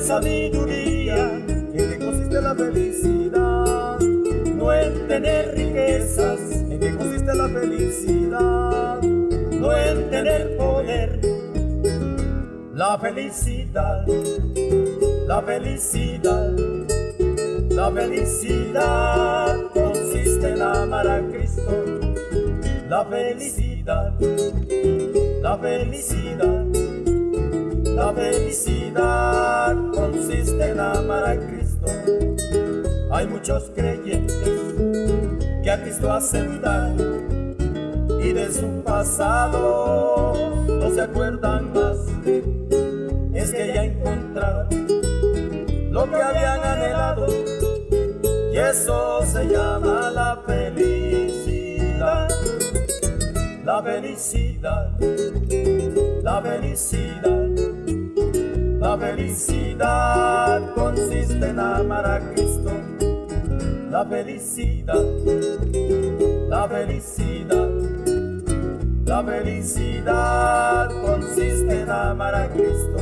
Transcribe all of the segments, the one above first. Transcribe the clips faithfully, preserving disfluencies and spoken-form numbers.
sabiduría. ¿En qué consiste la felicidad? No en tener riquezas, ¿En qué consiste la felicidad? no en tener poder. La felicidad, la felicidad, la felicidad consiste en amar a Cristo. La felicidad, la felicidad, la felicidad consiste en amar a Cristo. Hay muchos creyentes que a Cristo aceptaron y de su pasado no se acuerdan más. Es que ya encontraron lo que habían anhelado y eso se llama la felicidad. La felicidad, la felicidad, la felicidad consiste en amar a Cristo. La felicidad, la felicidad, la felicidad consiste en amar a Cristo.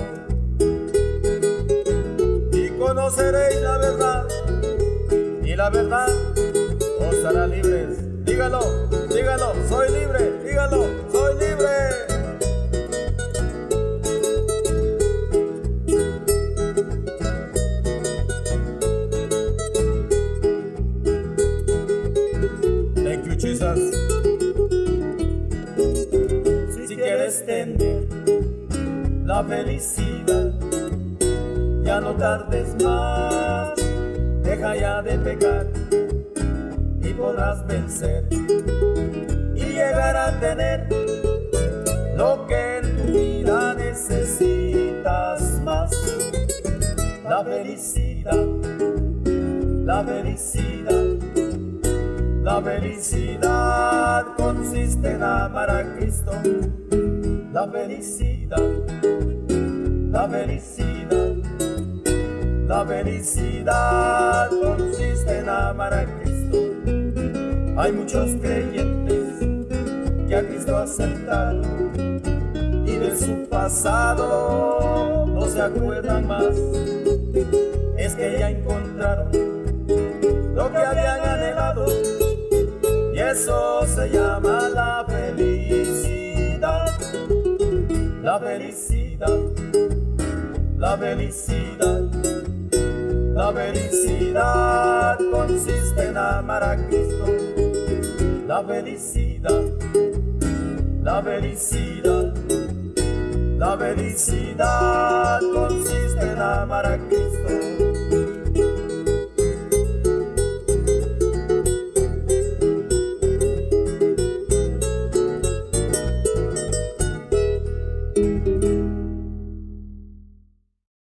Y conoceréis la verdad, Y la verdad os hará libres. Dígalo, dígalo, soy libre, dígalo, soy libre. Thank you, Jesus. Si quieres tener la felicidad, ya no tardes más, deja ya de pecar y podrás vencer y llegar a tener lo que en tu vida necesitas más. La felicidad, la felicidad, la felicidad consiste en amar a Cristo. La felicidad, la felicidad, la felicidad consiste en amar a Cristo. Hay muchos creyentes que a Cristo aceptaron y de su pasado no se acuerdan más. Es que ya encontraron lo que habían anhelado y eso se llama la felicidad. La felicidad, la felicidad, la felicidad consiste en amar a Cristo. La felicidad, la felicidad, la felicidad consiste en amar a Cristo.